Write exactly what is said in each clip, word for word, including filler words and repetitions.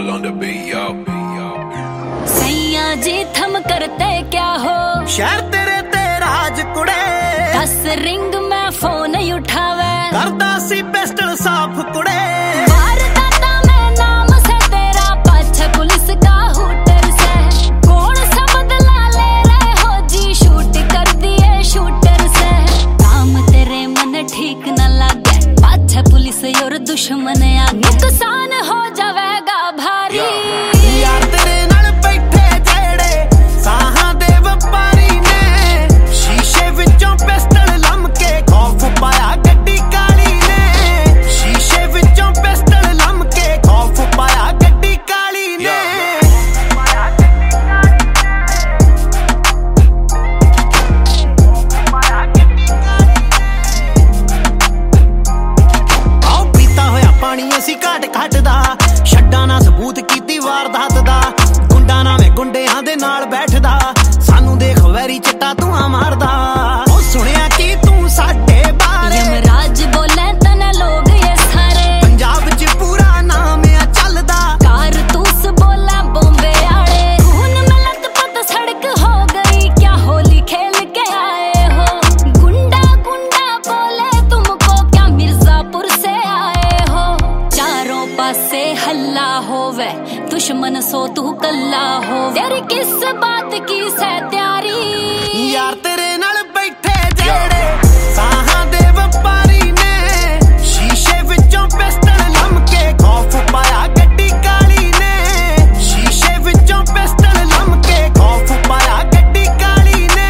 Will on the beat, yo. सैया जी थम करते क्या हो, शहर तेरे ते राज कुड़े। दस रिंग में फोन उठावे, करता सी पिस्टल साफ कुड़े। वारदाता में नाम से तेरा, पाछे पुलिस का हुटर से। कौन सा बदला ले रहे हो जी, शूट कर दिए शूटर से। काम तेरे मन ठीक न लगे, पाछे पुलिस और दुश्मन आ, नुकसान हो जावेगा भारी। यार तेरे नाल बैठे जेड़े साहां दे व्यापारी ने, शीशे विचों पिस्टल लमके खौफ पाया गड्डी काली ने। शीशे विचों पिस्टल लमके खौफ पाया गड्डी काली ने। आओ पीता होया पानी असी घट घट दा, छड्डा ना सबूत कीती वारदात दा। गुंडा ना मैं गुंडियां दे नाल बैठदा, सानू देख वैरी चिट्टा धुआं मारदा। ओ सुनिया कि तू साडे बारे, यमराज बोले तने लोग ये सारे, पंजाब च पूरा नाम आ चलदा। कारतूस बोले बॉम्बे आड़े, खून में लथपथ सड़क हो गई, क्या होली खेल के आए हो। गुंडा गुंडा बोले तुमको, क्या मिर्जापुर से आए हो। चारों पासे हल्ला होवे, दुश्मन सो तू कल्ला हो। तेरी किस बात की से तैयारी, यार तेरे नाल बैठे जेड़े साहां दे व्यापारी ने, शीशे विचों पिस्टल लमके खौफ पाया गड्डी काली ने। शीशे विचों पिस्टल लमके खौफ पाया गड्डी काली ने।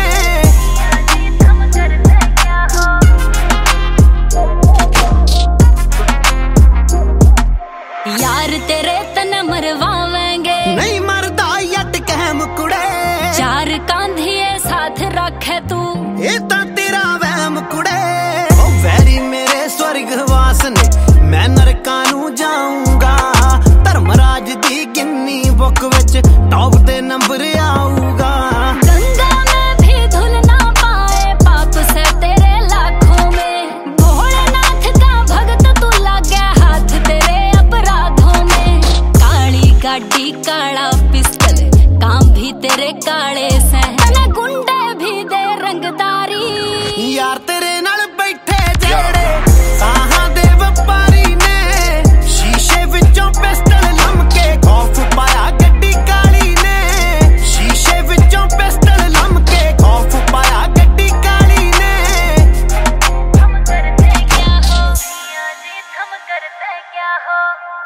यार तेरे तने मरवावेंगे, नहीं मरदा यट कहम कुड़े। चार कांधिए साथ रखे तू, ये तां तेरा वहम कुड़े। ओ वैरी मेरे स्वर्गवास ने, मैं नरकां नू जाऊंगा। धर्मराज दी गिन्नी बुक विच टॉप ते नंबर आऊगा। गंगा में भी धुल ना पाए, पाप से तेरे लाखों में। भोलेनाथ का भगत तू लगे, हाथ तेरे अपराधों में। काली गाड़ी काला पिस्टल, काम भी तेरे काले से। तने गुंडे भी दे रंगदारी, यार तेरे नाल बैठे जेड़े साहां दे व्यापारी ने, शीशे विचों पिस्टल लमके खौफ पाया गड्डी काली ने। शीशे विचों पिस्टल लमके खौफ पाया गड्डी काली ने। थम करते क्या हो, थम करते क्या हो।